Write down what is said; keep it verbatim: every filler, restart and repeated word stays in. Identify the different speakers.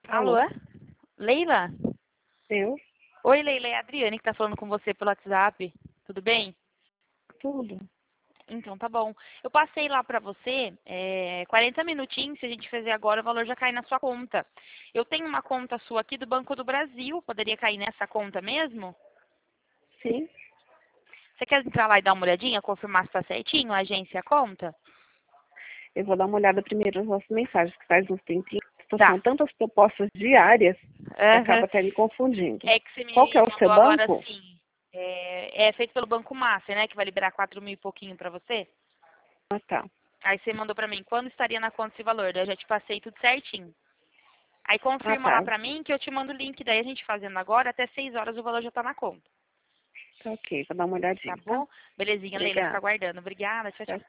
Speaker 1: Alô?
Speaker 2: Alô? Leila?
Speaker 1: Eu?
Speaker 2: Oi, Leila, é a Adriane que tá falando com você pelo WhatsApp. Tudo bem?
Speaker 1: Tudo.
Speaker 2: Então, tá bom. Eu passei lá pra você, é, quarenta minutinhos, se a gente fizer agora, o valor já cai na sua conta. Eu tenho uma conta sua aqui do Banco do Brasil, poderia cair nessa conta mesmo?
Speaker 1: Sim.
Speaker 2: Você quer entrar lá e dar uma olhadinha, confirmar se tá certinho, a agência e a conta?
Speaker 1: Eu vou dar uma olhada primeiro nas nossas mensagens, que faz uns tempinhos. Estou
Speaker 2: Tá.
Speaker 1: sendo tantas propostas diárias que
Speaker 2: Aham.
Speaker 1: acaba até me confundindo.
Speaker 2: É que você
Speaker 1: Qual que é
Speaker 2: me
Speaker 1: o seu
Speaker 2: mandou agora
Speaker 1: banco?
Speaker 2: assim. É, é feito pelo Banco Master, né? Que vai liberar quatro mil e pouquinho pra você.
Speaker 1: Ah, tá.
Speaker 2: Aí você mandou pra mim, quando estaria na conta esse valor? Daí eu já te passei tudo certinho. Aí
Speaker 1: Ah,
Speaker 2: confirma lá
Speaker 1: tá.
Speaker 2: pra mim que eu te mando o link. Daí a gente fazendo agora, até seis horas o valor já tá na conta.
Speaker 1: Tá ok, vou dar uma
Speaker 2: Tá
Speaker 1: olhadinha, tá?
Speaker 2: bom? Belezinha, Leila, fica
Speaker 1: Obrigada.
Speaker 2: aguardando. Obrigada, tchau,
Speaker 1: Tchau,
Speaker 2: tchau.